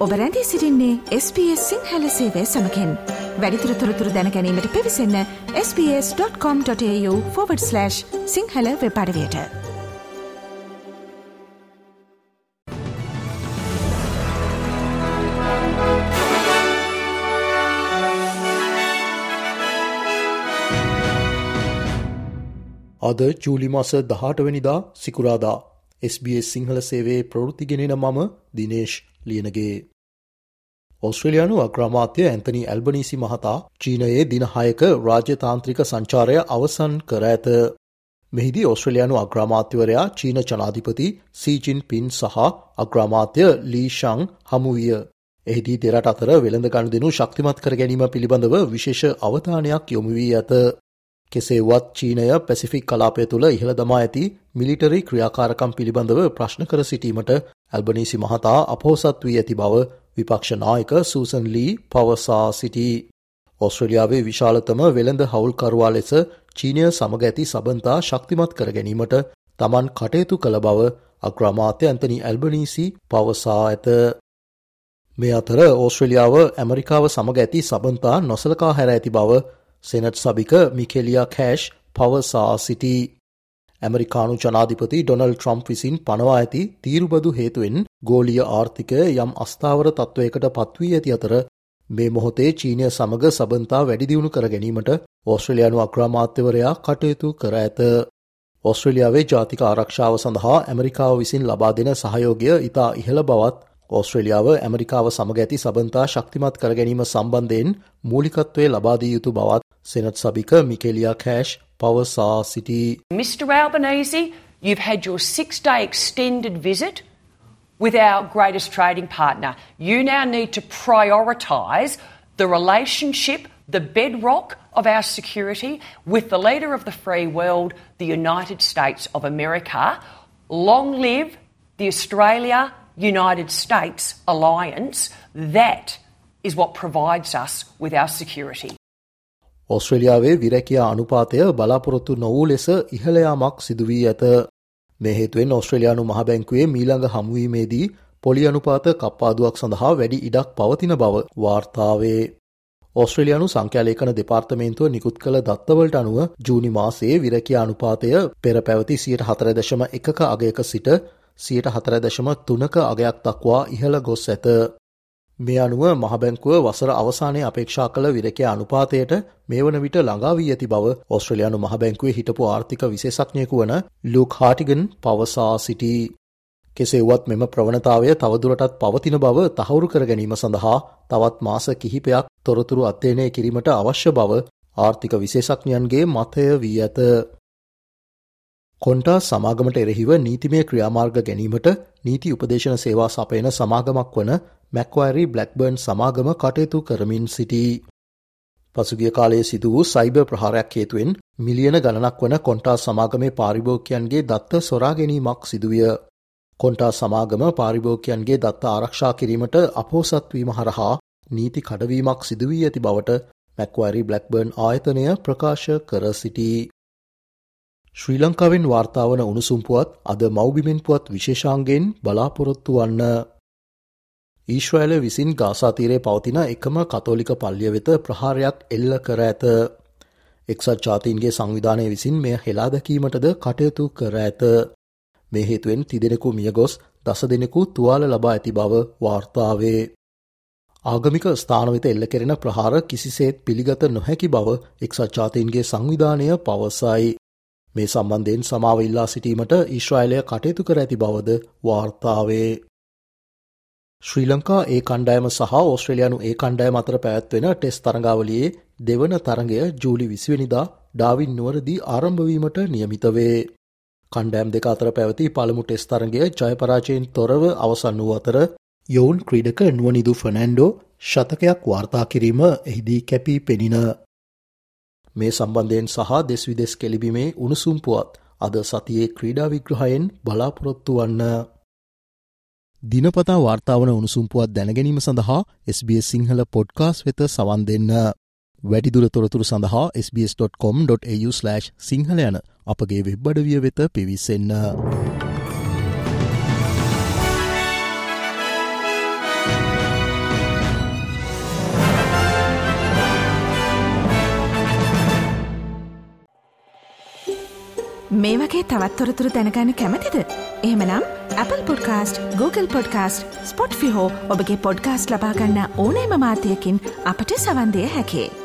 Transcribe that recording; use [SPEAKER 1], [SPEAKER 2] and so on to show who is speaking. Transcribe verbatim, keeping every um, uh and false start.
[SPEAKER 1] ඔබ රැඳී සිටින්නේ එස් බී එස් සිංහල සේවය සමගින්. වැඩිදුර තොරතුරු දැන ගැනීමට පිවිසන්න S B S dot com dot AU forward slash Sinhala web අඩවියට.
[SPEAKER 2] අද ජූලි මාස දහඅට වෙනිදා සිකුරාදා එස් බී එස් සිංහල සේවයේ ප්‍රවෘත්ති ගෙනෙන මම දිනේෂ් ලියනගේ. ඕස්ට්‍රේලියානු අග්‍රාමාත්‍ය ඇන්තනි ඇල්බනීසි මහතා චීනයේ දින හයක රාජ්‍යතාන්ත්‍රික සංචාරය අවසන් කර ඇත. මෙහිදී ඕස්ට්‍රේලියානු අග්‍රාමාත්‍යවරයා චීන ජනාධිපති සී ජින්පින් සහ අග්‍රාමාත්‍ය ලී ෂං හමු විය. එහිදී දෙරට අතර වෙළඳ ගනුදෙනු ශක්තිමත් කර ගැනීම පිළිබඳව විශේෂ අවධානයක් යොමු වී ඇත. කෙසේ වත් චීනය පැසිෆික් කලාපය තුළ ඉහළ දමා ඇති මිලිටරි ක්‍රියාකාරකම් පිළිබඳව ප්‍රශ්න කර සිටීමට ඇල්බනීසි මහතා අපොහොසත් වී ඇති බව විපක්ෂ නායක සූසන් ලී පවසා සිටී. ඕස්ට්‍රේලියාවේ විශාලතම වෙළඳ හවුල්කරුවා ලෙස චීනය සමග ඇති සබඳතා ශක්තිමත් කර ගැනීමට තමන් කටයුතු කළ බව අග්‍රාමාත්‍ය ඇන්තනි ඇල්බනීසි පවසා ඇත. මේ අතර ඕස්ට්‍රේලියාව ඇමරිකාව සමග ඇති සබඳතා නොසලකා හැර ඇති බව සෙනට් සභික මිකේලියා කෑෂ් පවසා සිටී. ඇමරිකානු ජනාධිපති ඩොනල්ඩ් ට්‍රම්ප් විසින් පනවා ඇති තීරුබදු හේතුවෙන් ගෝලීය ආර්ථිකය යම් අස්ථාවර තත්ත්වයකට පත්වී ඇති අතර මේ මොහොතේ චීනය සමග සබඳතා වැඩි දියුණු කර ගැනීමට ඕස්ට්‍රේලියානු අග්‍රාමාත්‍යවරයා කටයුතු කර ඇත. ඕස්ට්‍රේලියාවේ ජාතික ආරක්ෂාව සඳහා ඇමරිකාව විසින් ලබා දෙන සහයෝගය ඉතා ඉහළ බවත් ඕස්ට්‍රේලියාව ඇමරිකාව සමග ඇති සබඳතා ශක්තිමත් කර ගැනීම සම්බන්ධයෙන් මූලිකත්වය ලබා දිය යුතු බවත් සෙනට් සභික මිකේලියා කෑෂ් පවසා සිටී.
[SPEAKER 3] Mister Albanese, you've had your six-day extended visit with our greatest trading partner. You now need to prioritise the relationship, the bedrock of our security with the leader of the free world, the United States of America. Long live the Australia-United States alliance. That is what provides us with our security.
[SPEAKER 2] ඕස්ට්‍රේලියාවේ විරැකියා අනුපාතය බලාපොරොත්තු නොවූ ලෙස ඉහළ යාමක් සිදු වී ඇත. මේ හේතුවෙන් ඕස්ට්‍රේලියානු මහ බැංකුවේ මීළඟ හමුවීමේදී පොලි අනුපාත කප්පාදුවක් සඳහා වැඩි ඉඩක් පවතින බව වාර්තා වේ. ඕස්ට්‍රේලියානු සංඛ්‍යාලේඛන දෙපාර්තමේන්තුව නිකුත් කළ දත්තවලට අනුව ජූනි මාසයේ විරැකියා අනුපාතය පෙර පැවති සියයට හතර දශම එකක අගයක සිට සියයට හතර දශම තුනක අගයක් දක්වා ඉහළ ගොස් ඇත. මේ අනුව මහ බැංකුව වසර අවසානයේ අපේක්ෂා කළ විරැකියා අනුපාතයට මේ වන විට ළඟා වී ඇති බව ඕස්ට්‍රේලියානු මහ බැංකුවේ හිටපු ආර්ථික විශේෂඥයෙකු වන ලූක් හාටිගන් පවසා සිටී. කෙසේ වුවත් මෙම ප්‍රවණතාවය තවදුරටත් පවතින බව තහවුරු කර ගැනීම සඳහා තවත් මාස කිහිපයක් තොරතුරු අධ්‍යයනය කිරීමට අවශ්‍ය බව ආර්ථික විශේෂඥයන්ගේ මතය වී ඇත. කොන්ටා සමාගමට එරෙහිව නීතිමය ක්‍රියාමාර්ග ගැනීමට නීති උපදේශන සේවා සපයන සමාගමක් වන මැක්වයරි බ්ලැක්බර්න් සමාගම කටයුතු කරමින් සිටී. පසුගිය කාලයේ සිදු වූ සයිබර් ප්‍රහාරයක් හේතුවෙන් මිලියන ගණනක් වන කොන්ටා සමාගමේ පාරිභෝගිකයන්ගේ දත්ත සොරා ගැනීමක් සිදුවිය. කොන්ටා සමාගම පාරිභෝගිකයන්ගේ දත්ත ආරක්ෂා කිරීමට අපොහොසත් වීම හරහා නීති කඩවීමක් සිදු වී ඇති බවට මැක්වයරි බ්ලැක්බර්න් ආයතනය ප්‍රකාශ කර සිටී. ශ්‍රී ලංකාවෙන් වාර්තා වන උණුසුම් පුවත් අද මව්බිමෙන් පුවත් විශේෂාංගයෙන් බලාපොරොත්තු වන්න. ඊශ්‍රායල විසින් ගාසා තීරයේ පවතින එකම කතෝලික පල්ලිය වෙත ප්‍රහාරයක් එල්ල කර ඇත. එක්සත් ජාතීන්ගේ සංවිධානය විසින් මෙය හෙලා දැකීමටද කටයුතු කර ඇත. මේ හේතුවෙන් තිදෙනෙකු මියගොස් දස දෙනෙකු තුවාල ලබා ඇති බව වාර්තා වේ. ආගමික ස්ථාන වෙත එල්ල කෙරෙන ප්‍රහාර කිසිසේත් පිළිගත නොහැකි බව එක්සත් ජාතීන්ගේ සංවිධානය පවසයි. මේ සම්බන්ධයෙන් සමාව ඉල්ලා සිටීමට ඊශ්‍රායලය කටයුතු කර ඇති බවද වාර්තා වේ. ශ්‍රී ලංකා ඒ කණ්ඩායම සහ ඕස්ට්‍රේලියානු ඒ කණ්ඩායම අතර පැවැත්වෙන ටෙස්ට් තරඟාවලියේ දෙවන තරඟය ජූලි විසි වෙනිදා ඩාවින් නුවරදී ආරම්භ වීමට නියමිත වේ. කණ්ඩායම් දෙක අතර පැවති පළමු ටෙස්ට් තරඟය ජය පරාජයෙන් තොරව අවසන් වූ අතර යොවුන් ක්‍රීඩක නුවනිදු ෆර්නැන්ඩෝ ශතකයක් වාර්තා කිරීම එහිදී කැපී පෙනින. මේ සම්බන්ධයෙන් සහ දෙස් විදෙස් කෙලිබීමේ උණුසුම් පුවත් අද සතියේ ක්‍රීඩා විග්‍රහයෙන් බලාපොරොත්තු වන්න. දිනපතා වාර්තා වන උණුසුම් පුවත් දැනගැනීම සඳහා S B S Sinhala podcast වෙත සවන් දෙන්න. වැඩිදුර තොරතුරු සඳහා S B S dot com dot AU slash Sinhala යන අපගේ වෙබ් අඩවිය වෙත පිවිසෙන්න.
[SPEAKER 1] මේ වගේ තවත් තොරතුරු දැනගන්න කැමතිද? එහෙමනම් Apple Podcast, Google Podcast, Spotify හෝ ඔබගේ පොඩ්කාස්ට් ලබා ගන්න ඕනෑම මාධ්‍යයකින් අපට සවන් දෙන්න හැකියි.